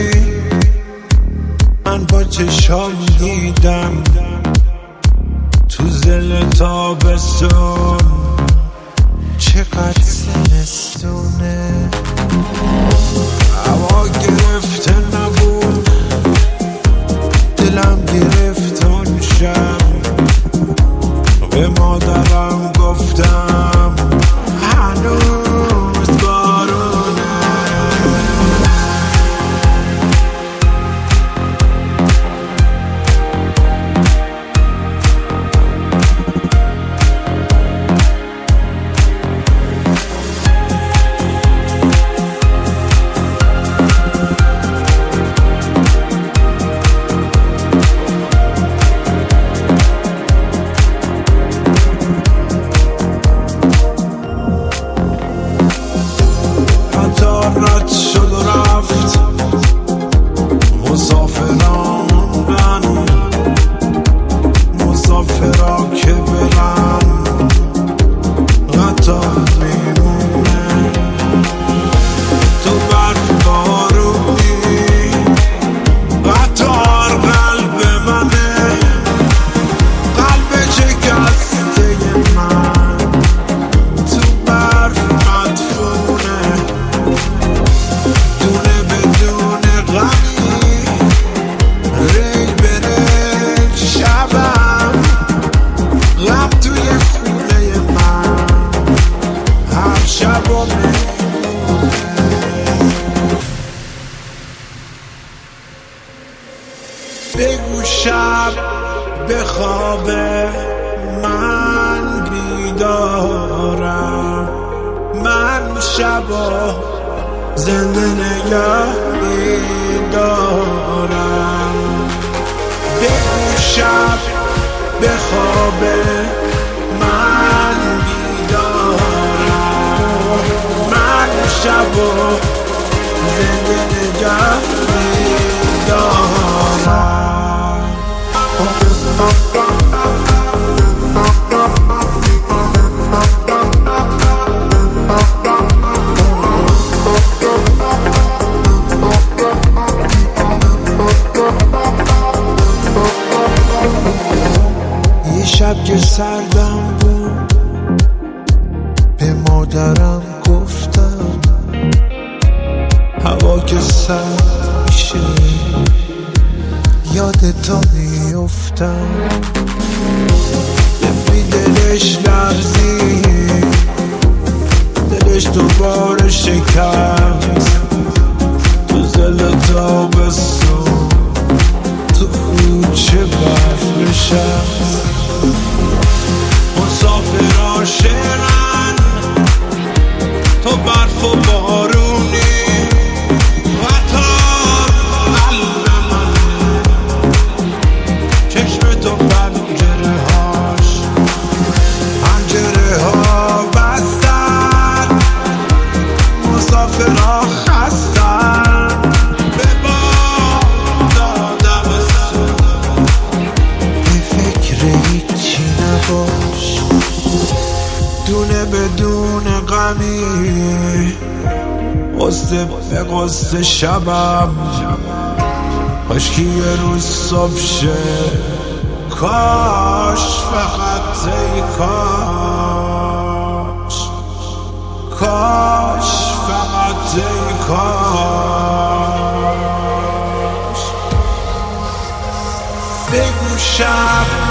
من با چشام دیدم تو زل تابستون چقدر زمستونه. هوا گرفته نبود، دلم گرفت اون شب. به مادرم گفتم هنوز بارونه. رد شد و رفت مسافران من، مسافرا که برن قطار میمونه. تو برف بارونی قطار قلب منه، قلب شکسته من تو برف مدفونه. دونه بدون غمی ریل به ریل شبم، غم توی خونه من هر شب و بگو شب بخوابه من بیدارم، من شبا زنده نگه میدارم. بگو شب بخوابه من بیدارم، من شبا زنده نگه میدارم. شب که سردم بود به مادرم گفتم هوا که سرد میشه یادتا میفتم. دفی دلش لرزید، دلش دوباره شکست تو زل تابستون تو کوچه برف نشست. مسافرها شعرن تو برف و بارونی، قطار قلب من چشم تو پنجره ها بستن. مسافرها خستن به باد دادم سون. بی فکر هیچی نباش، دونه بدون غمی قصه به قصه شبم. کاشکی یه روز صبح شه، کاش فقط ای کاش، کاش فقط ای کاش. بگو شب